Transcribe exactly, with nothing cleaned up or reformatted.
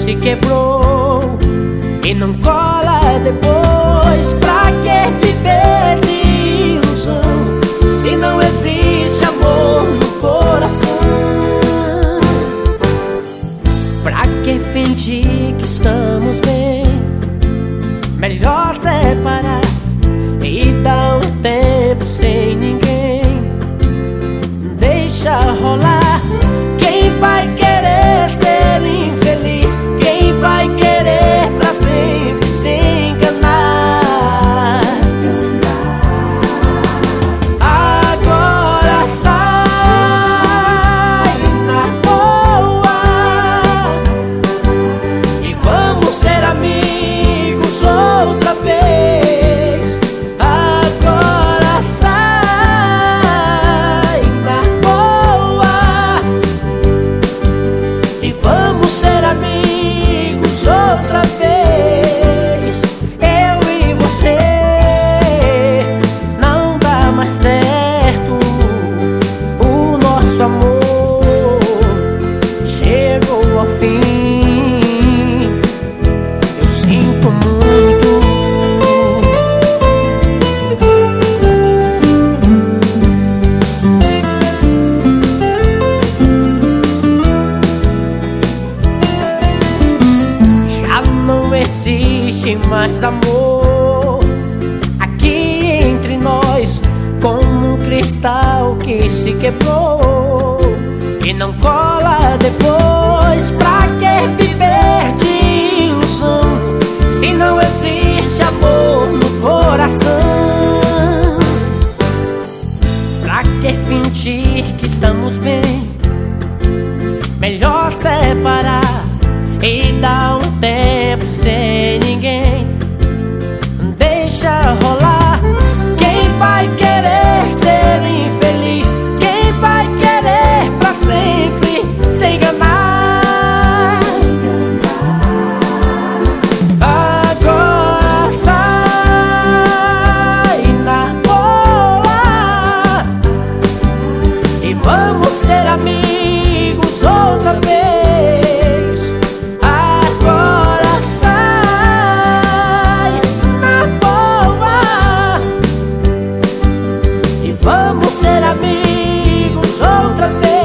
se quebrou e não cola depois. Pra que viver de ilusão se não existe amor no coração? Pra que fingir que estamos bem? Melhor separar e dar um tempo sem ninguém. Deixa rolar. Quem vai querer ser infeliz? Quem vai querer pra sempre se enganar? Agora sai na boa e vamos ser amigos outra vez. Agora sai na boa e vamos ser amigos outra vez. Eu e você, não dá mais certo. O nosso amor chegou ao fim. Eu sinto muito. Já não existe mais amor aqui entre nós, como um cristal que se quebrou e não cola depois. Pra que viver de ilusão se não existe amor no coração? Pra que fingir que estamos bem? Melhor separar e dar um tempo sem ninguém. Deixa rolar. Quem vai querer ser infeliz? Quem vai querer pra sempre se enganar? Agora sai na boa e vamos ser amigos outra vez. Agora sai na boa e vamos ser amigos outra vez.